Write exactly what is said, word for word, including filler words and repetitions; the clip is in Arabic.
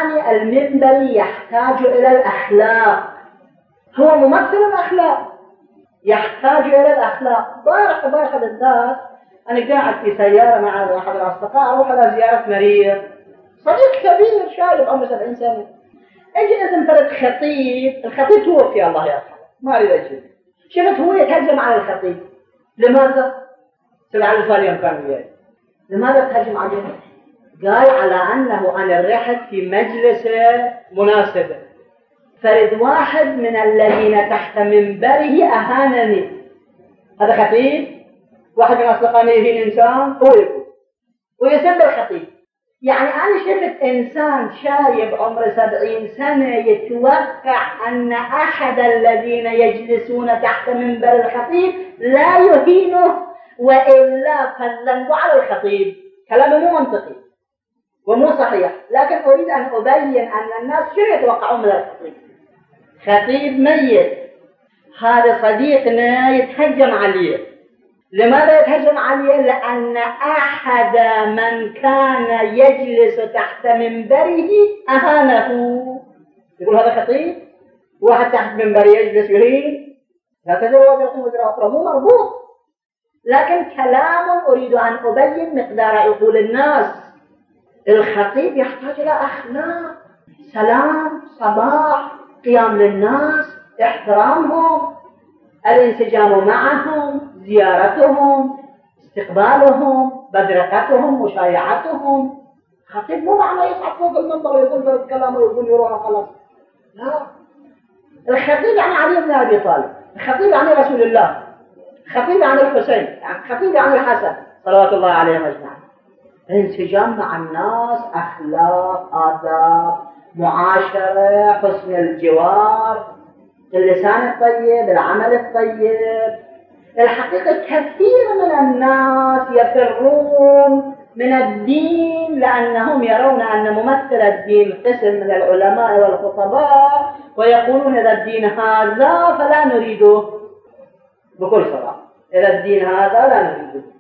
الثاني المنبري يحتاج إلى الأخلاق، هو ممثل الأخلاق، يحتاج إلى الأخلاق. بارح بارح بالذات أنا قاعد في سيارة مع أحد الأصدقاء أروح على زيارة مريض صديق كبير شايب عمره سبعين سنة، أجي اسم فرد خطيب، الخطيب توفي الله يرحمه ما أريد أجيب، شفت هو يتهجم على الخطيب. لماذا؟ سبع ألف اليوم كان وياي. لماذا تهجم عليه؟ قال على أنه أنا رحت في مجلس مناسبة، فرد واحد من الذين تحت منبره أهانني. هذا خطيب؟ واحد من أصدقائي يهين إنسان هو يقول ويسب الخطيب. يعني أنا شفت إنسان شايب عمره سبعين سنة يتوقع أن أحد الذين يجلسون تحت منبر الخطيب لا يهينه وإلا فالذنب على الخطيب. كلامه مو منطقي ومو صحيح، لكن أريد أن أبين أن الناس شو يتوقعون من الخطيب. خطيب ميت، هذا صديقنا يتهجم عليه. لماذا يتهجم عليه؟ لأن أحد من كان يجلس تحت منبره أهانه. يقول هذا خطيب؟ واحد تحت منبر يجلس يهين؟ لا تزوج وجرى مو مربوط، لكن كلام أريد أن أبين مقدار عقول الناس. الخطيب يحتاج إلى أخلاق، سلام، صباح، قيام للناس، احترامهم، الانسجام معهم، زيارتهم، استقبالهم، بدرقتهم، مشايعتهم. خطيب مو معنى يصعد فوق المنبر ويقول له الكلام ويقول يروح خلاص، لا. الخطيب يعني علي بن أبي طالب، الخطيب يعني رسول الله، الخطيب يعني الحسين، الخطيب يعني الحسن صلوات الله عليهم أجمعين. انسجام مع الناس، أخلاق، آداب، معاشرة، حسن الجوار، اللسان الطيب، العمل الطيب. الحقيقة كثير من الناس يفرون من الدين لأنهم يرون أن ممثل الدين قسم من العلماء والخطباء، ويقولون إذا الدين هذا فلا نريده. بكل صراحة إذا الدين هذا لا نريده.